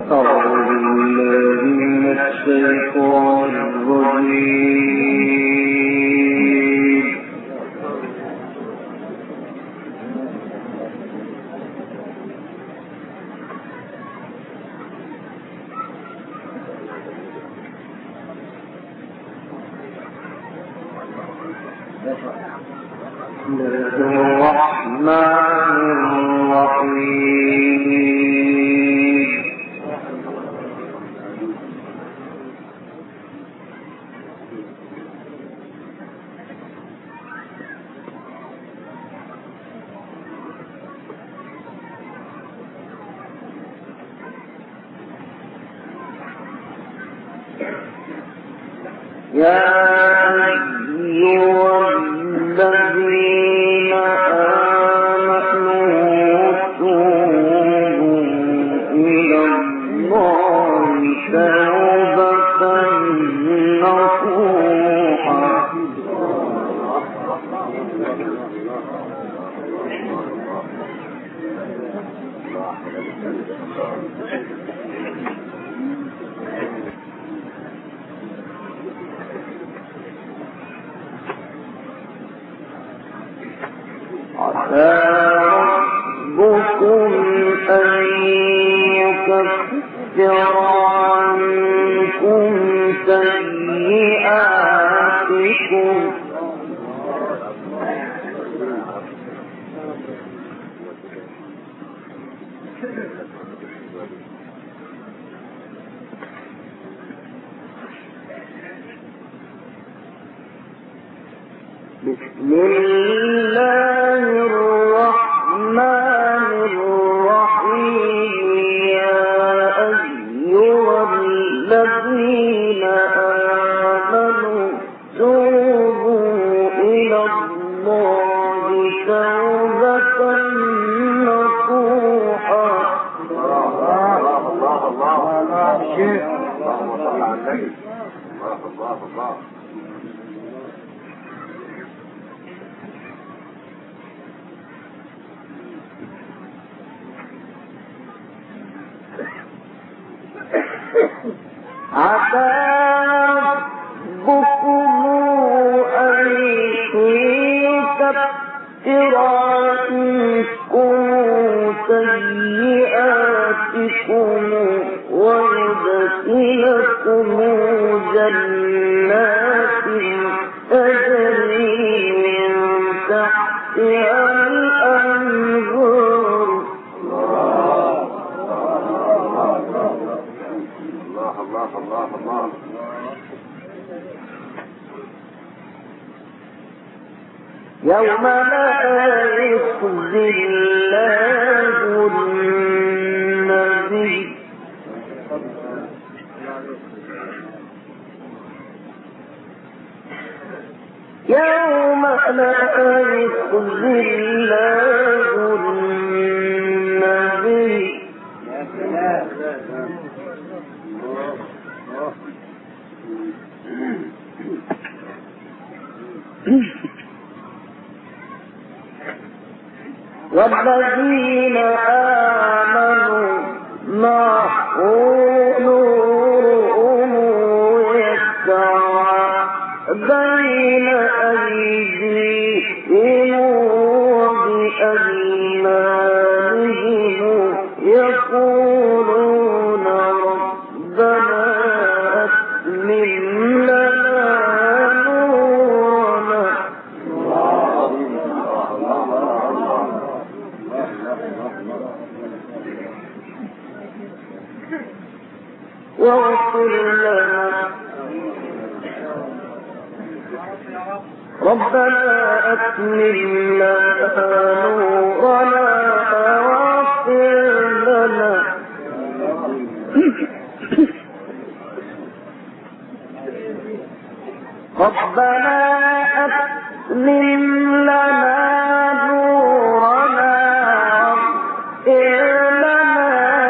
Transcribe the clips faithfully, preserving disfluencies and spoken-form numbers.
بسم الله الرحمن الرحيم يا أيها الذين آمنوا توبوا إلى الله توبة نصوحا. الله الله الله شيخ اللهم صل على النبي. الله الله الله عسى ربكم أن يكفر عنكم سيئاتكم ويدخلكم جنات تجري من تحتها الأنهار. الله الله الله يوم لا يخزي الله النبي يوم لا يخزي الله النبي والذين آمنوا معه نورهم يسعى بين أيديهم وبأيمانهم يقولون ربنا أتمم لنا نورنا. واغفر لنا ربنا أتمم لنا نورنا واغفر لنا ربنا أتمم لنا نورنا واغفر لنا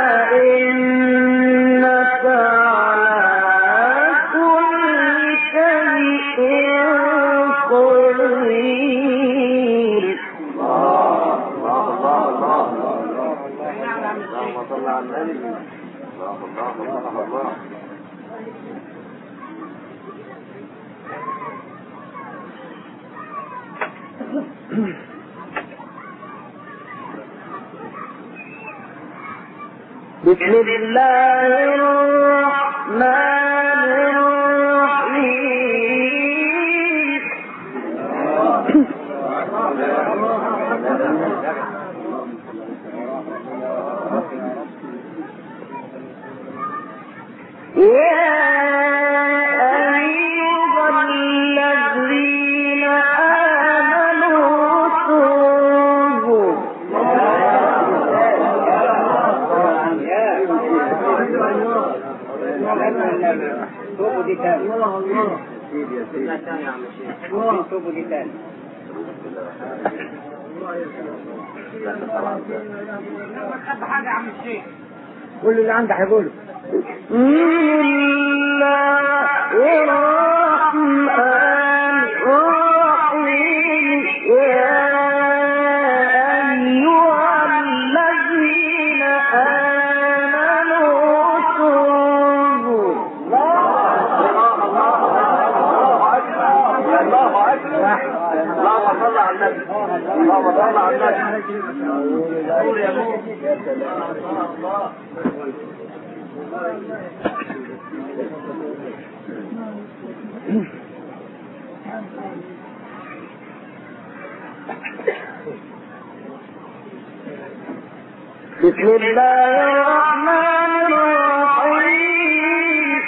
إنك على كل شيء قدير. الله الله الله الله اللهم صل على النبي. بسم الله الرحمن الرحيم. يا أيها الذين آمنوا توبوا توبوا دي تاني. توبوا دي تاني. حاجة يا عم الشيخ. كل اللي عندك هيقوله. بسم الله الرحمن الرحيم. يا أيها الذين آمنوا توبوا. الله أكبر. اللهم صل على النبي. اللهم صل على النبي. قول يا ابو. بسم الله الرحمن الرحيم.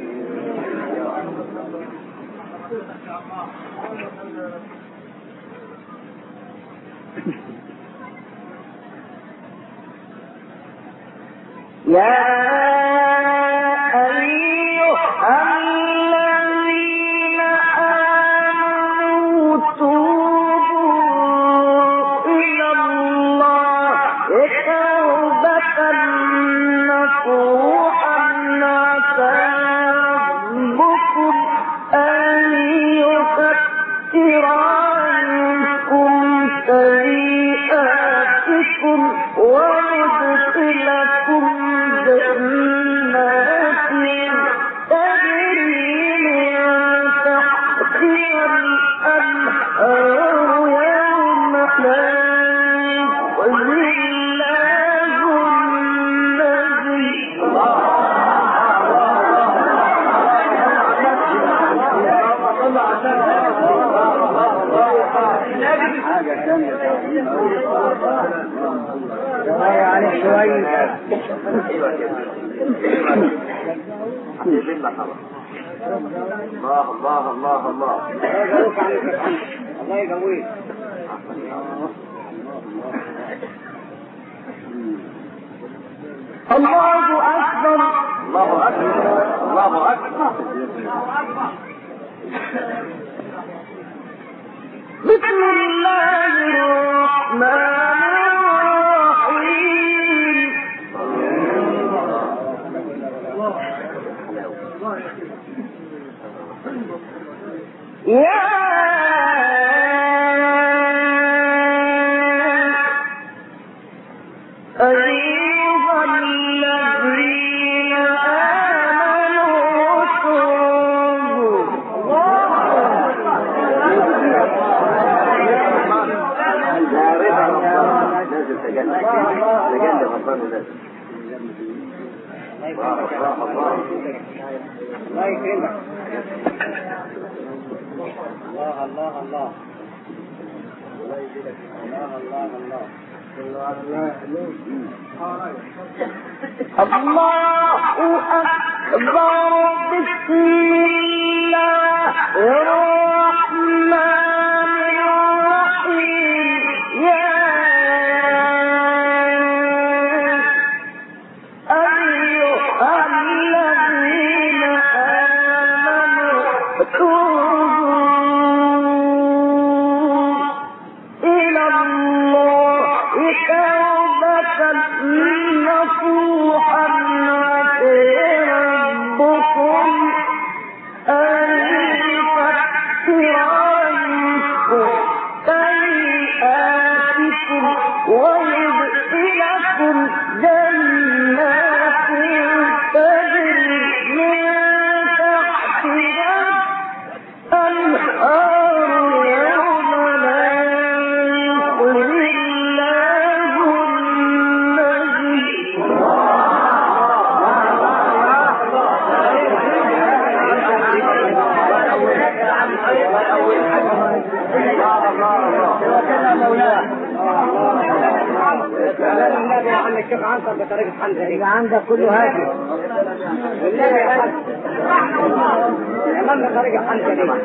يا أيها الذين آمنوا توبوا إلى الله توبة نصوحا عسى ربكم أن يكفر عنكم سيئاتكم ويدخلكم جنات تجري من تحتها الأنهار يوم لا يخزي الله النبي. حاجة ثانية شوية عليك شوية. الله الله الله الله الله يقويك. الله أكبر. الله أكبر. الله أكبر. بسم الله الرحمن الرحيم. يا أيها الذين آمنوا توبوا. لازم تجنب تجنب غفران لازم. الله الله الله يكرمك. الله الله الله الله يجزيك. الله الله الله الله أكبر. بسم الله الرحمن الرحيم. يا أيها الذين آمنوا توبوا إلى الله توبة نصوحا عسى ربكم الشيخ عنتر بطريقة حمزة اللي عندك كله هادي بالله يا حاج الإمام بطريقة حمزة دي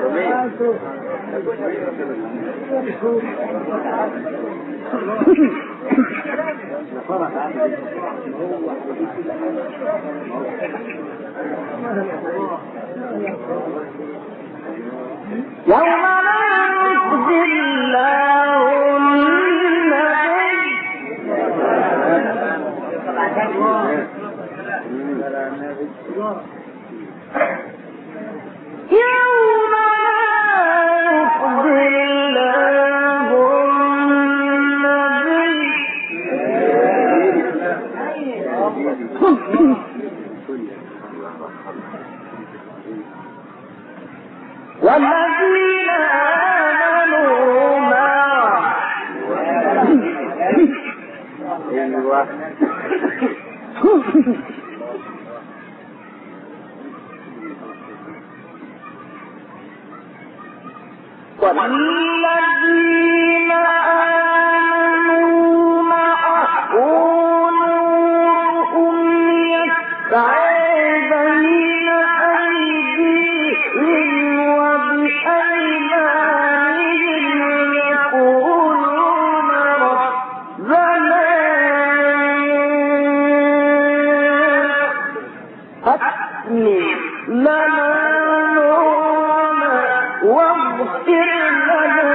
يوم لا يخزي الله يوم يقضي الله النبي والذين آمنوا معه والذين آمنوا معه نورهم يسعى بين أيديهم وبأيمانهم يقولون ربنا أتمم لنا نورنا واغفر لنا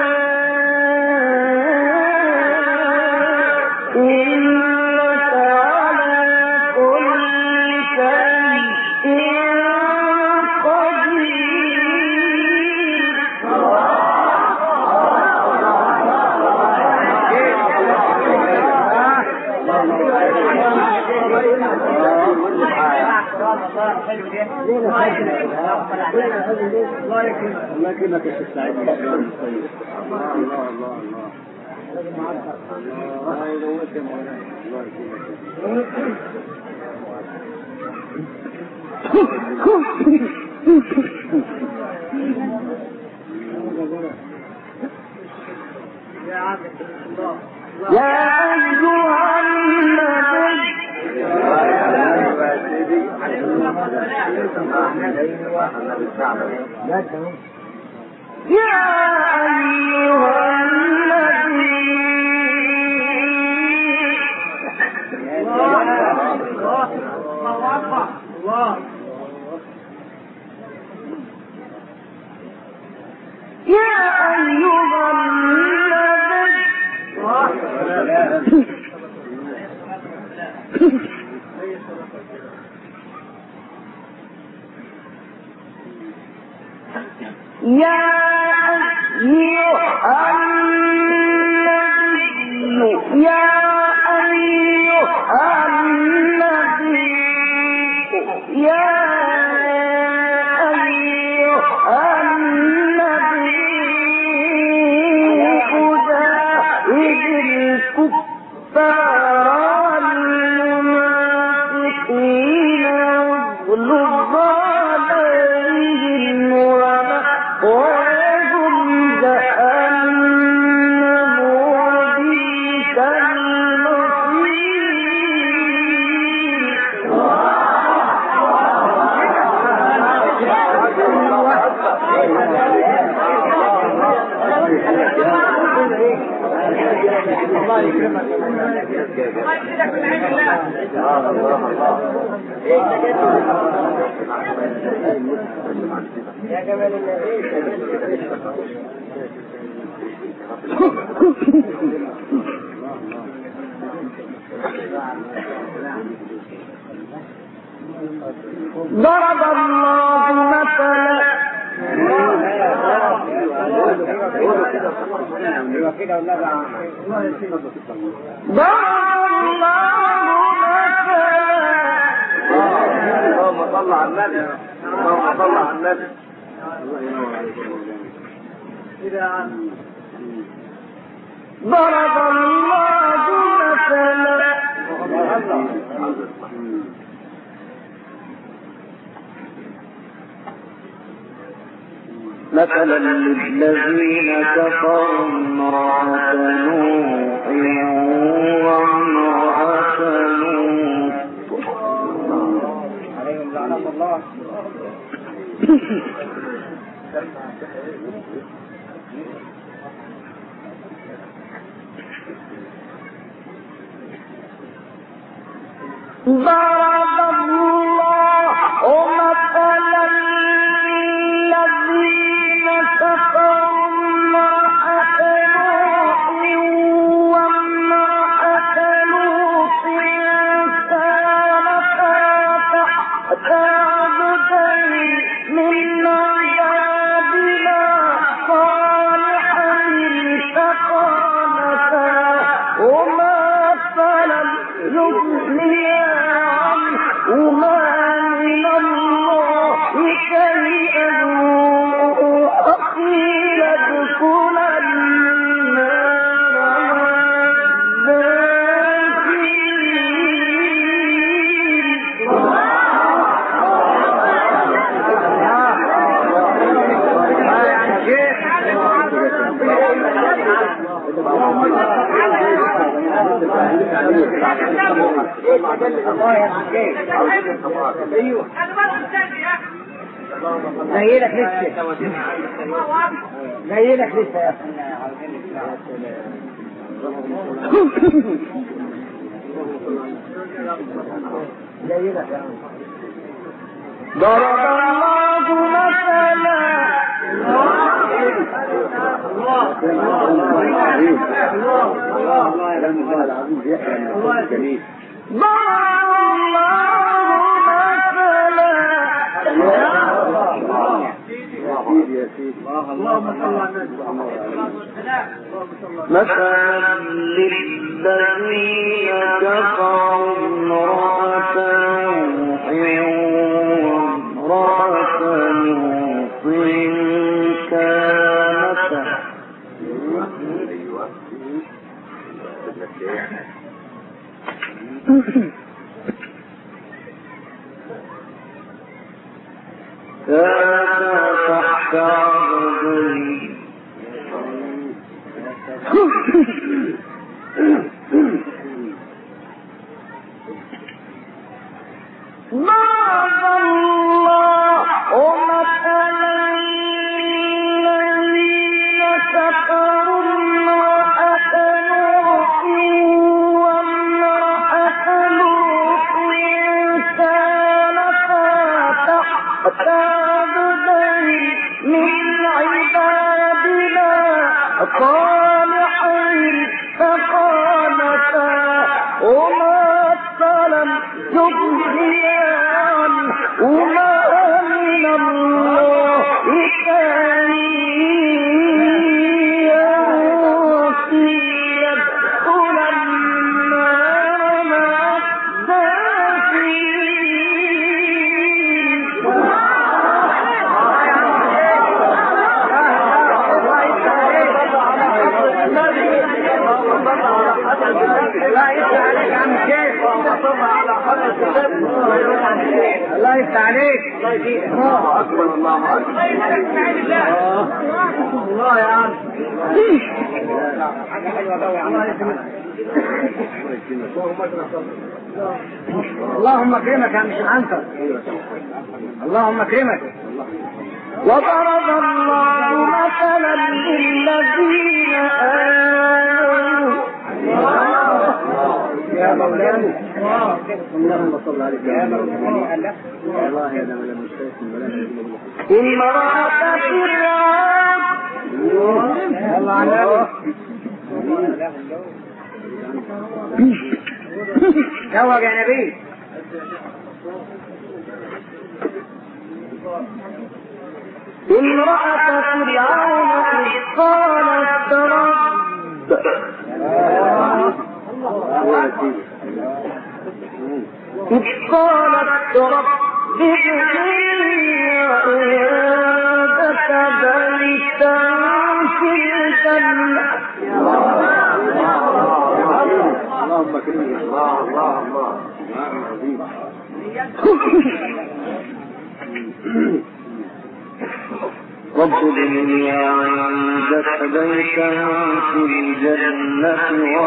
إنك على كل شيء قدير. الله يكرمك يا شيخ سعيد. الله الله الله الله يلوك يا مولانا. الله يكرمك. يا أيها النبي يا أيها النبي يا أيها النبي يا أيها النبي يا أيها النبي يا أيها النبي أجاهد الكفار المنافقين واغلظ عليهم وهم جهنم وبئس يا جمال ضرب الله مثلا ضرب الله مثلا اللهم صل على النبي اللهم صل على النبي ضرب الله مثلا مثلا للذين كفروا امرأة نوح وامرأة الله. ضرب الله مثلا للذين كفروا امرأة نوح وامرأة لوط كانتا تحت عبدين من عبادنا صالحين فخانتاهما فلم يغنيا عنهما من الله شيئا وقيل ادخلا النار مع ايوه جاي لك لسه جاي لك لسه يا جاي لك يا ضرب الله مثلا مثلا للذين كفروا امرأة نوح وامرأة لوط كانتا كانتا تحت عبدين ضرب الله مثلا للذين كفروا امرأة نوح وامرأة لوط كانتا تحت عبدين من عبادنا صالحين فخانتاهما فلم يغنيا عنهما من الله شيئا وقيل ادخلا النار مع الداخلين. الله يفتح عليك. الله اكبر الله اكبر الله يا عم. اللهم اكرمك يا مش عنتر. اللهم اكرمك. وضرب الله مثلا للذين آمنوا يا مولانا اللهم صل عليك يا مولانا والله يا ده ولا مشتاق ولا امرأة فرعون يلا عليك توج يا نبي. امرأة فرعون إذ قالت رب إذ قالت رب ابن لي عندك بيتا في الجنة. اللهم اكرمك الله الله الله عظيم. رب ابن لي عندك بيتا في الجنة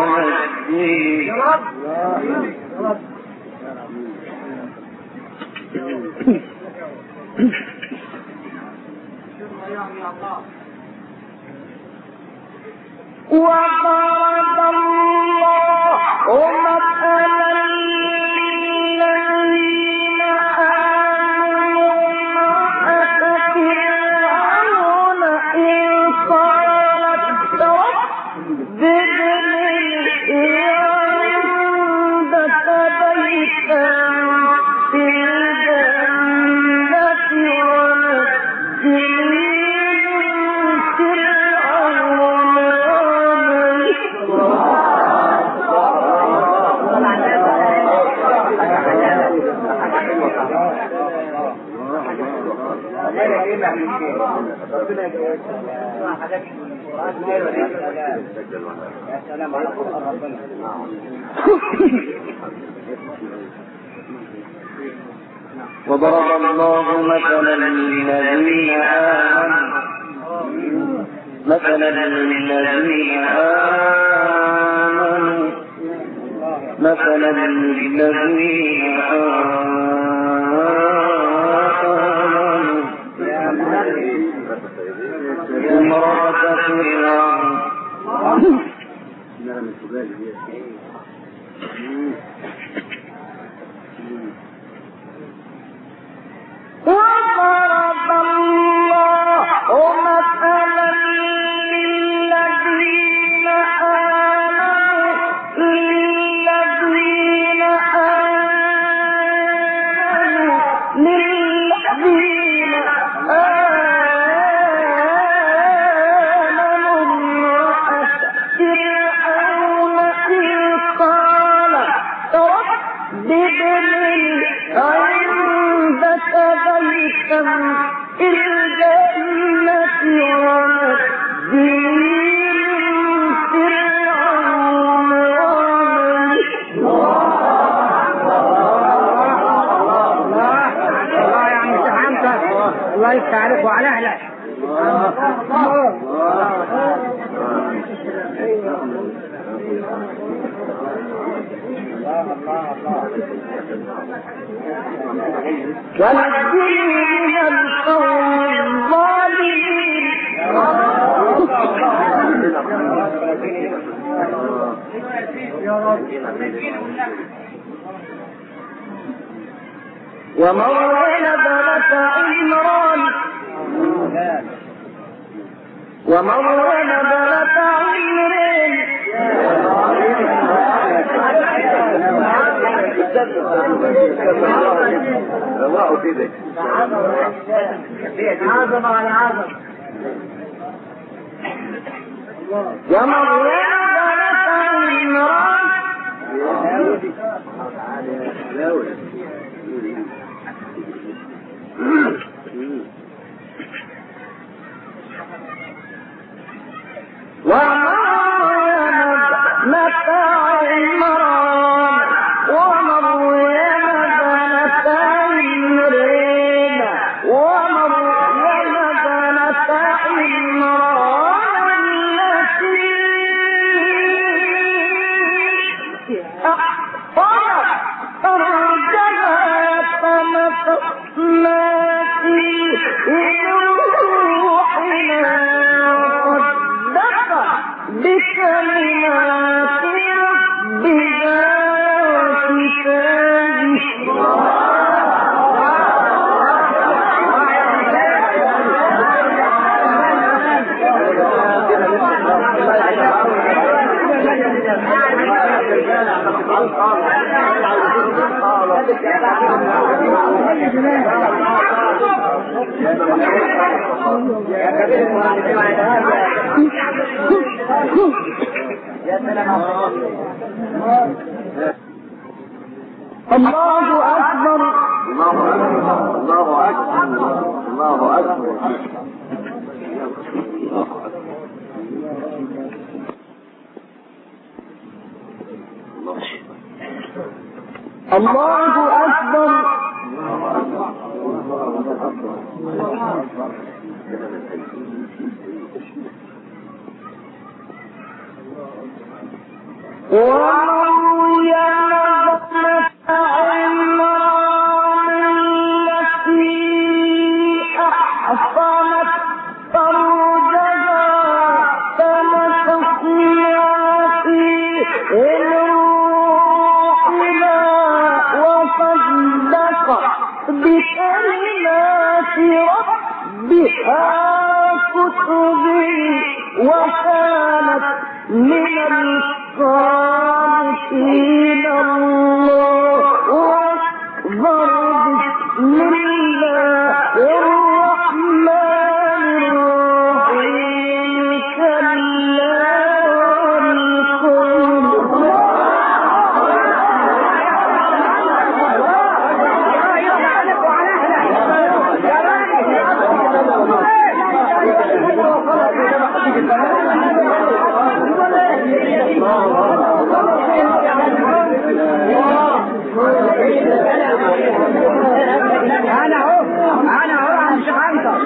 ونجني وضرب الله مثلا للذين آمنوا امرأة فرعون إذ قالت رب ابن لي عندك بيتا في الجنة ونجني وضرب الله مثلا للذين آمنوا مثلا للذين آمنوا مثلا للذين آمنوا امرأة فرعون وضرب الله مثلا للذين آمنوا للذين آمنوا للذين آمنوا امرأة فرعون إذ قالت رب ابن لي عندك بيتا في الجنة ونجني من فرعون وعمله. الله يا عم الشيخ حمزة، الله يفتح عليك وعلى اهلك. ونجني من القوم الظالمين. ومريم بنت عمران ومريم بنت عمران عظم على عظم. ومريم بنت عمران ومريم بنت عمران ومريم بنت عمران ومريم بنت عمران التي أحصنت فرجها فنفخنا فيه من روحنا وصدق بكلمات ربها وكتابه. الله أكبر. الله أكبر. الله أكبر. الله أكبر. ومريم ابنة عمران فيها كتبي وكانت من الصالحين. الله أكبر. بسم الله الرحمن الرحيم. كلا انا اهو انا اهو عم شغالك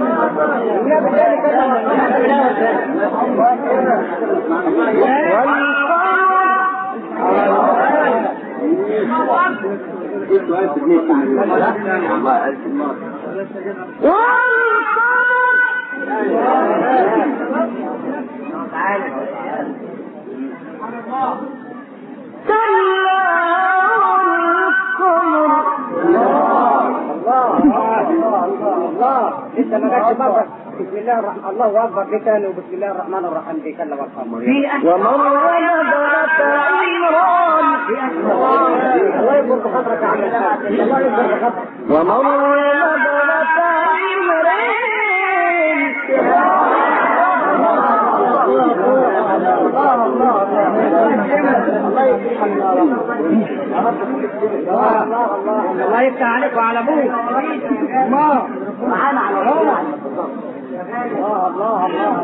انت ما جاتش بابا. بسم الله الرحمن الله اكبر دي كان وبسم الله الرحمن الرحيم دي كان والقمر ومريم بنت عمران. الله يبارك خاطرك يا عم الحاج. الله يبارك خاطرك. ومريم بنت عمران. الله يفتح عليك وعلى ابوك. الله معانا على الله. الله الله الله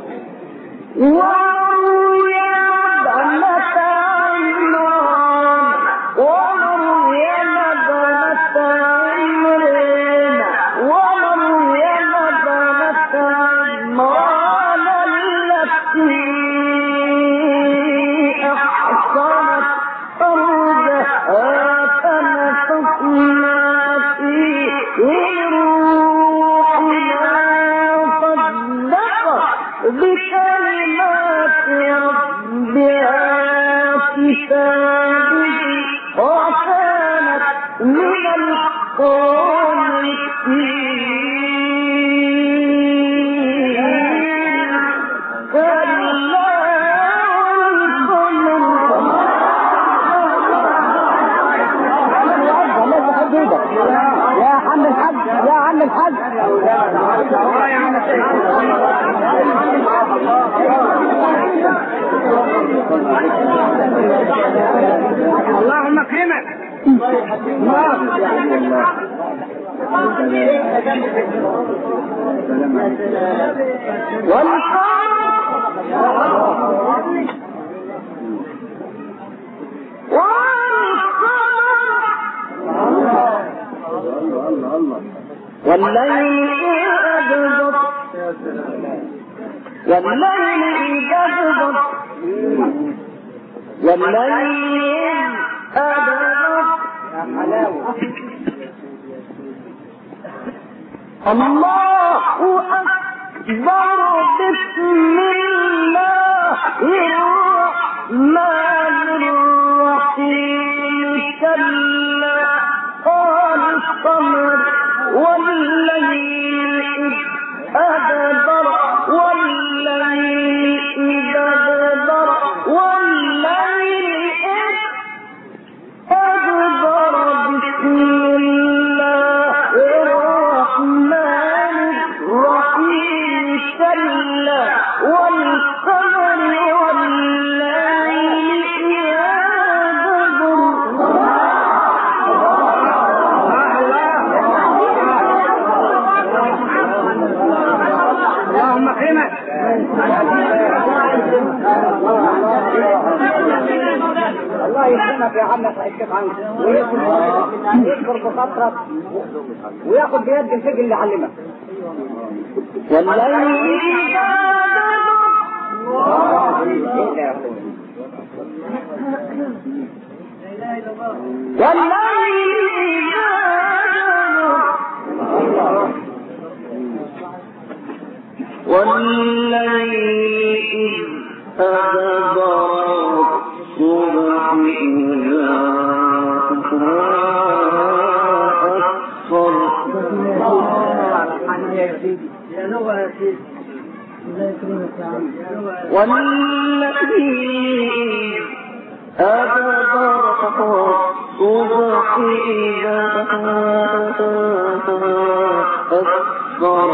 ومريم بنت عمران. ومريم بنت عمران. ومريم بنت عمران التي أحصنت فرجها فنفخنا فيه من روحنا صدقت بكلمات ربها كتابه وكانت من القانتين. كلا يا عم الحاج يا عم الحاج. اللهم اكرمك. والليل أدبر. والليل أدبر. والليل أدبر. الله أكبر. بسم الله الرحمن الرحيم. كلا قال القمر والليل أدبر. والليل أدبر. والليل أدبر. بسم الله الرحمن الرحيم. كلا والقمر والليل أدبر. اللهم اكرمك. الله يكرمك يا عم صحيح عنك ويذكر بخاطرك وياخذ بيد الفقه اللي علمك. والليل والليل أدبر. والصبح إذا أسفر. يا سيدي يا لغة يا سيدي. والذي أدبر الصبح إذا أسفر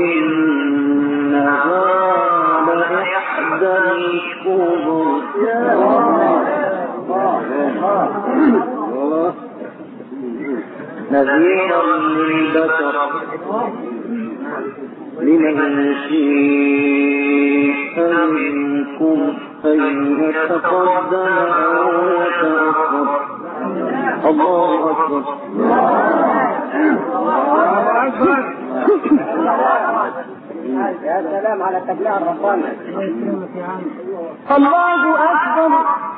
إنها لإحدى الكبر. نذيرا للبشر لمن شيء منكم أن يتقدم أو يتأخر. الله أكبر. يا سلام على التبليغ الرباني. الله أكبر.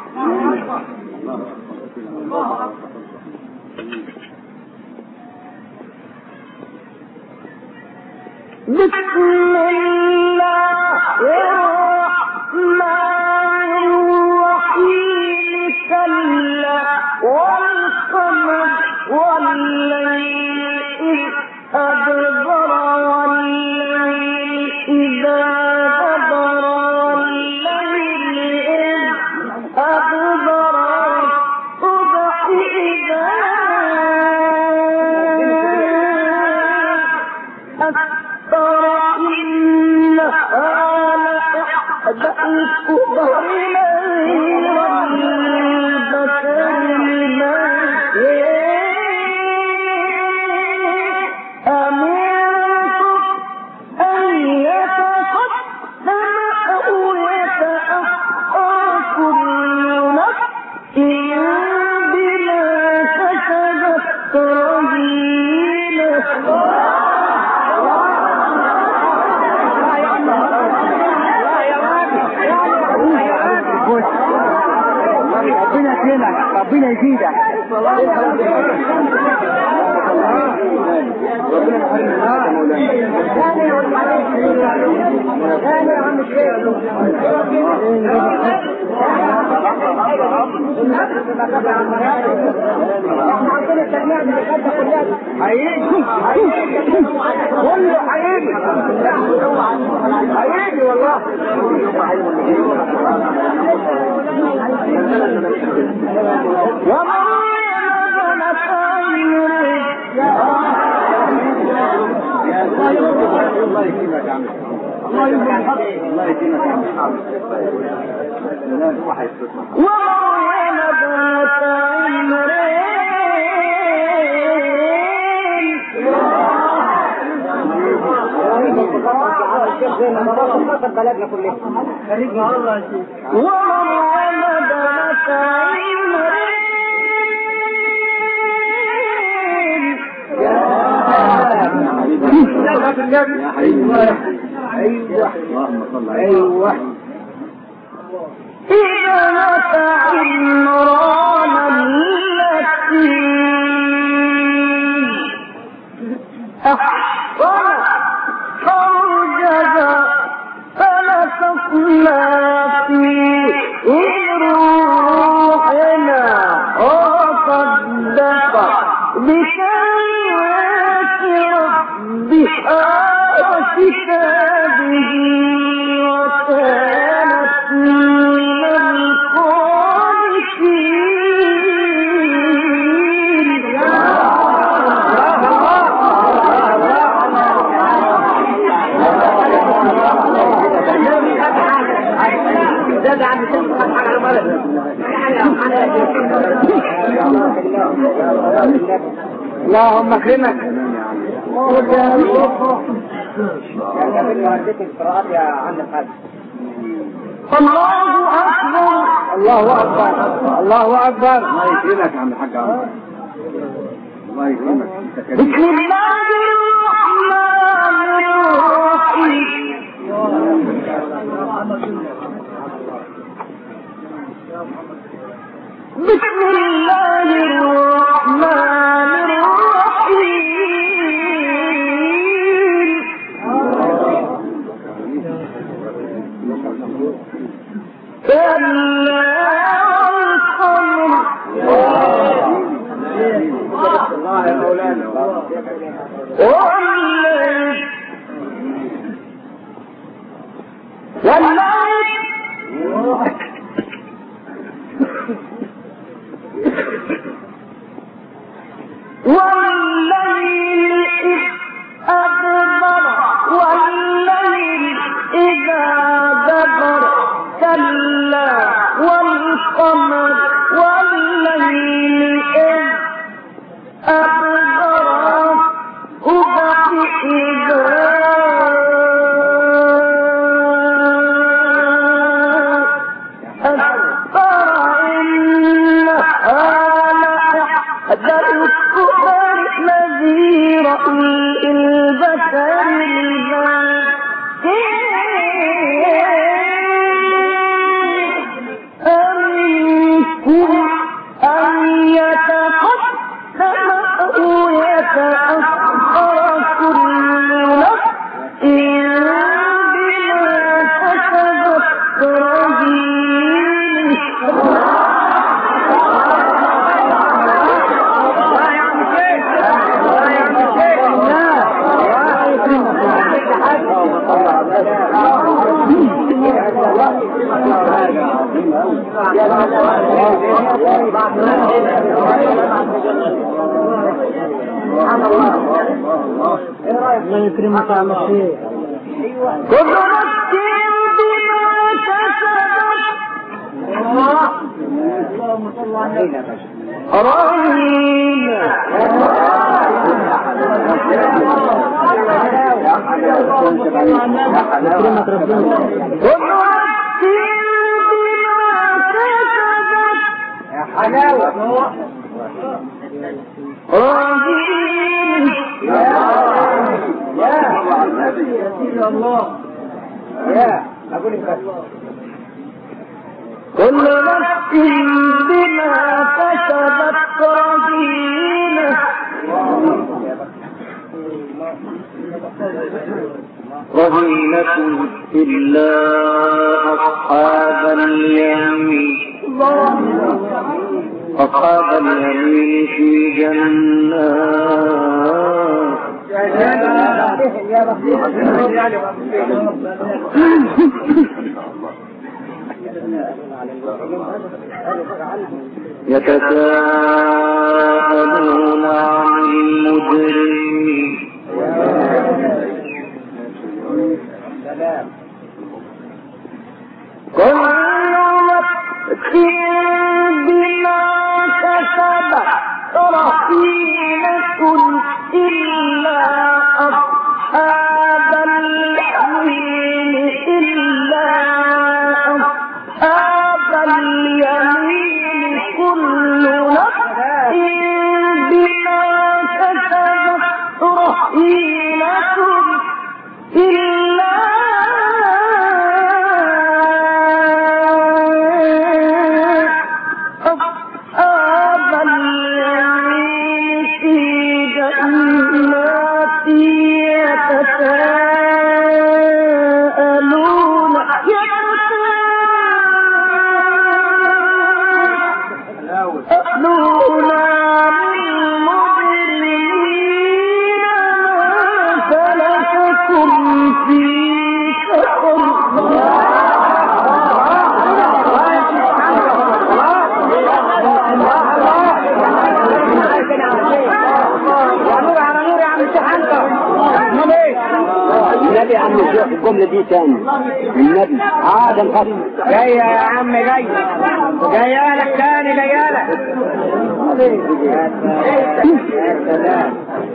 بسم الله الرحمن الرحيم. كلا والقمر والليل إذ أدبر والليل إذا أدبر والليل إذ أدبر والصبح إذا أسفر إنها لإحدى الكبر. نذيرا للبشر لمن أمنتم أن يتقدم أو يتأخر كل نفس بما كسبت رهينة. ربنا يكرمك، ربنا يزيدك. يا عم الشيخ هيجي كله هيجي هيجي والله. الله يكرمك يا عم. الله يكرمك الله يكرمك يا عم. ومريم ابنة عمرين بلدنا كلها. خليك الله يا شيخ. ومريم ابنة يا حبيبي. ايوه اللهم صل على ايوه. إذا نفع عمران التي أحصنت فرجها فنفخنا فيه روحنا وصدق بكلمات ربها وكتابه وكانت من القانتين. اللهم اكرمك. يا بني وديت القراءات يا عم الحاج. الله أكبر. الله اكبر الله اكبر. الله يكرمك يا عم الحاج عمرو. الله يكرمك. بسم الله الرحمن الرحيم. بسم الله الرحمن الرحيم. كلا والقمر. الله يا مولانا. والليل والليل والليل إذ أدبر والليل إذا دبر كلا والقمر والليل إذ أدبر إذا الله يكرمك يا مشيخ. كل نفس بما كسبت اللهم صل على رهينة. يكرمك ربنا. كل نفس بما كسبت يا حلاوة رهينة. يا الله يا أقول لك كل نفس بما كسبت رهينة. رهينة إلا أصحاب اليمين. أصحاب اليمين في جنات يتساءلون عن المجرمين. كل نفس بما كسبت رهينة إلا أصحاب اليمين إلا أصحاب اليمين كل نفس بما كسبت رهينة إلا أصحاب اليمين في جنات يتساءلون يتساءلون عن المجرمين ما سلككم في سقر. النبي يا عم الشيخ الجملة دي تاني النبي عادم خطيب جاية يا عم جاية جاية لك تاني جاية لك يا سلام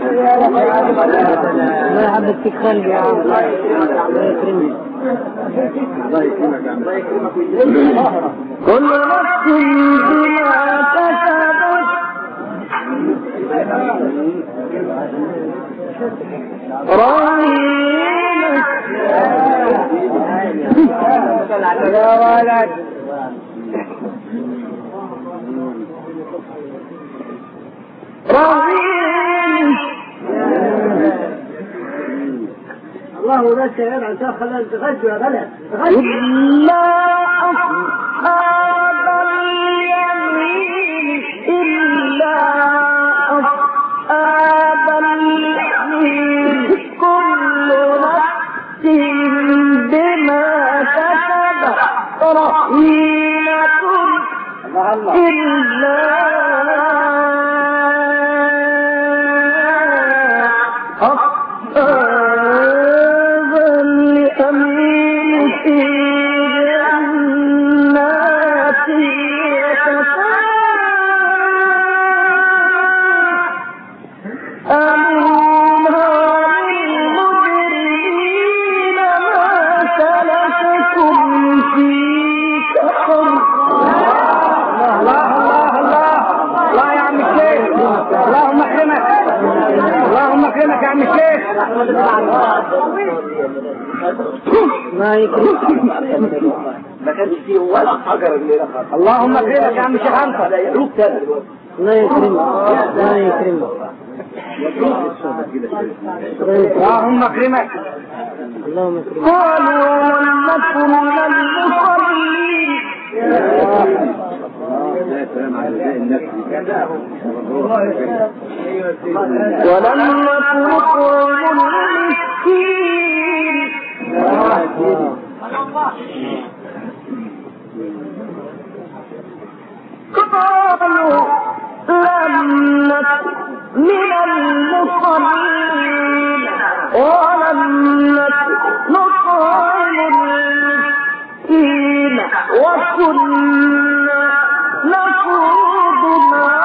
الله يحبك فيك خلقي يا عم الله يكرمك الله يكرمك الله يكرمك كل نفس بما كسبت رهينة. يا ولد رهينة. الله لا شيء عشان خلال تغجوا يا بلد إلا أصحاب اليمين إلا أصحاب اليمين كل نفس بما أصحابا لأمين في جنات اللهم اكرمك يا عم الشيخ. ما يكرمك ما كانش فيه ولا حجر اللي دخل. اللهم اكرمك يا عم الشيخ انت. ما يكرمك ما يكرمك اللهم اكرمك. اللهم اكرمك. قالوا لم نكن من المصلين. يا سلام على ذا النفس. ولم نكن نطعم المسكين. قالوا لم نكن من المصلين ولم نكن نطعم المسكين وكنا نخوض مع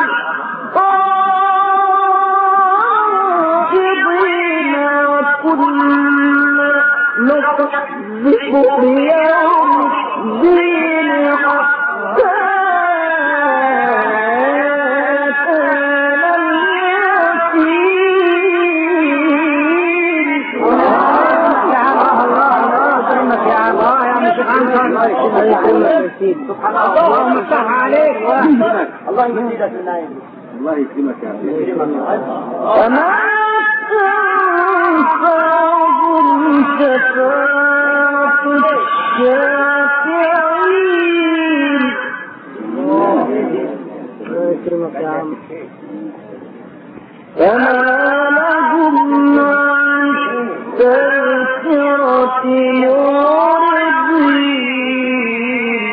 الخائضين وكنا نكذب بيوم الدين حتى اللهم افتح عليك. الله يزيدك من العين. الله يكرمك يا عم. وما تنفعهم شفاعة الشافعين. الله يكرمك يا عم. فما لهم عن التذكرة معرضين.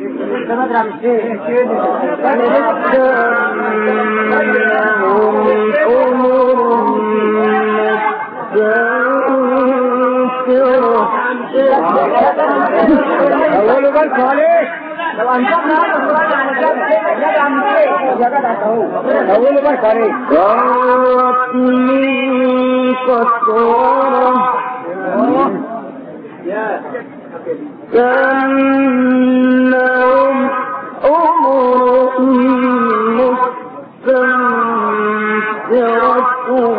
أولوا بالكم عليك. لو أنجبنا هذا السؤال عن الجبل يا عم الشيخ يا جدع أهو. أولوا بالكم عليك. قالت من قسورة كأنهم أمر مستنفرة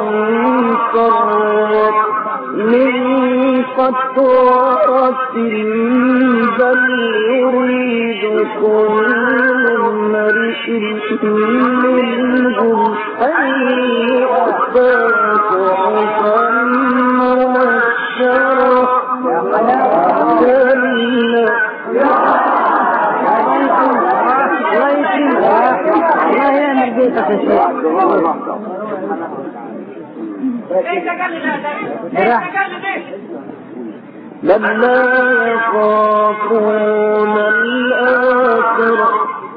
فرت من قطرة بل يريد كل امرئ منهم أن يؤتى صحفا منشرة بل لا يخافون الآخرة.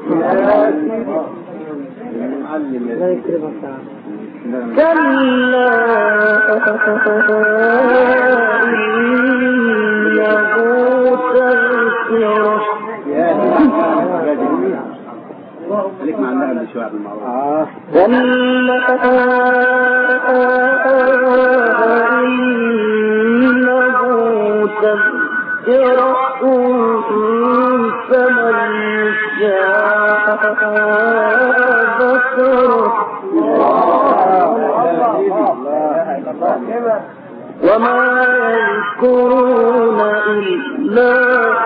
كلا إنه تذكرة. خليك مع النعم بشوية بالمعروف. كلا إنه تذكرة فمن شاء ذكره. وما يذكرون إلا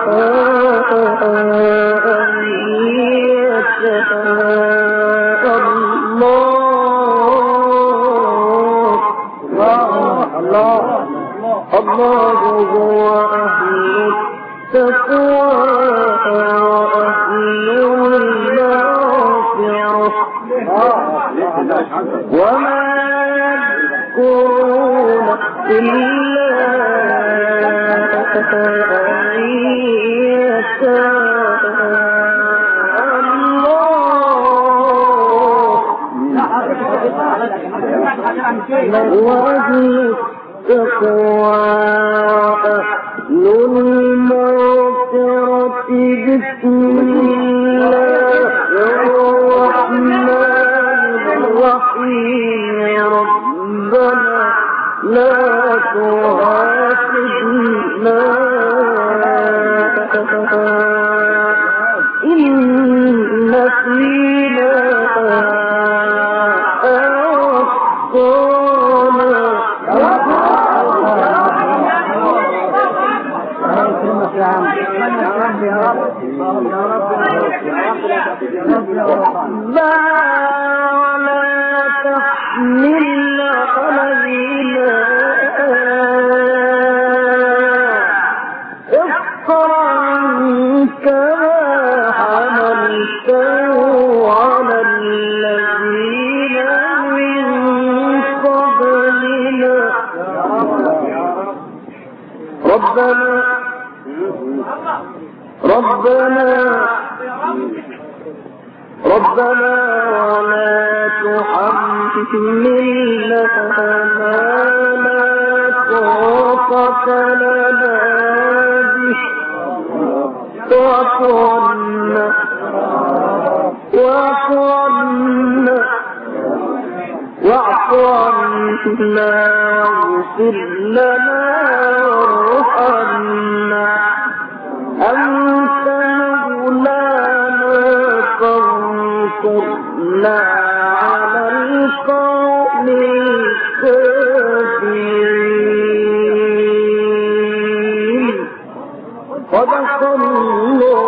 أن يشاء الله. الله هو أهل التقوى وأهل المغفرة. وما يذكرون إلا أن يشاء الله. وأهل التقوى أهل المغفرة بسم الله الرحمن الرحيم ربنا لا تؤاخذنا إن نسينا أو أخطأنا ربنا ولا تحمل علينا إصرا كما حملته على الذين من قبلنا ربنا ربنا ربنا ولا تحملنا ما لا طاقة لنا به واعف عنا واعف عنا واعف عنا واغفر لنا وارحمنا أنت مولانا فانصرنا على القوم الكافرين صدق الله